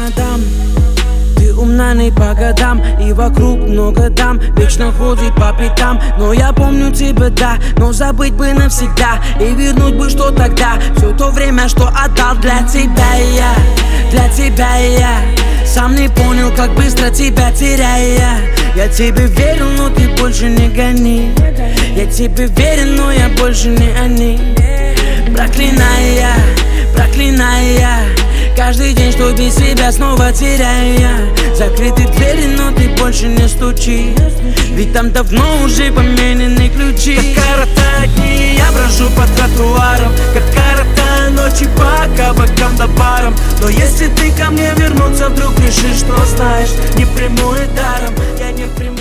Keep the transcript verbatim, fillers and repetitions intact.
мадам. Ты умна не по годам, и вокруг много дам. Вечно ходит по пятам, но я помню тебя, да. Но забыть бы навсегда, и вернуть бы что тогда. Все то время, что отдал для тебя я, для тебя я. Сам не понял, как быстро тебя теряя. Я тебе верил, но ты больше не гони. Я тебе верен, но я больше не они. Проклиная, проклиная каждый день, что без себя снова теряя. Закрыты двери, но ты больше не стучи, ведь там давно уже поменены ключи. Как коротают дни, я брожу по тротуарам, как коротают ночи по кабакам да барам. Но если ты ко мне вернуться вдруг решишь, что знаешь, не приму и даром, я не приму.